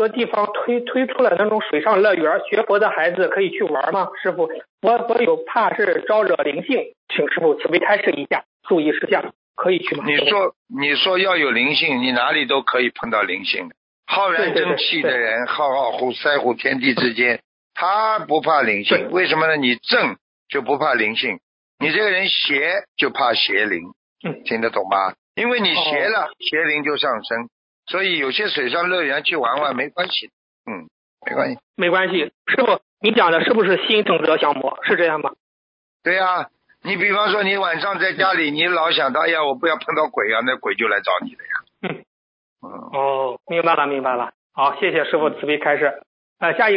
多地方推出了那种水上乐园，学佛的孩子可以去玩吗？师傅，我有怕是招惹灵性，请师傅慈悲开示一下注意事项，可以去吗？ 你说要有灵性，你哪里都可以碰到灵性的。浩然正气的人，浩浩乎塞乎天地之间，他不怕灵性，为什么呢？你正就不怕灵性，你这个人邪就怕邪灵，听得懂吗？因为你邪了，邪灵就上升，所以有些水上乐园去玩玩没关系，没关系， 没关系。师傅，你讲的是不是心正则相魔？是这样吗？ 对啊，你比方说你晚上在家里，你老想到，哎呀，我不要碰到鬼啊，那鬼就来找你了呀。 明白了。好，谢谢师傅慈悲开示。下一个。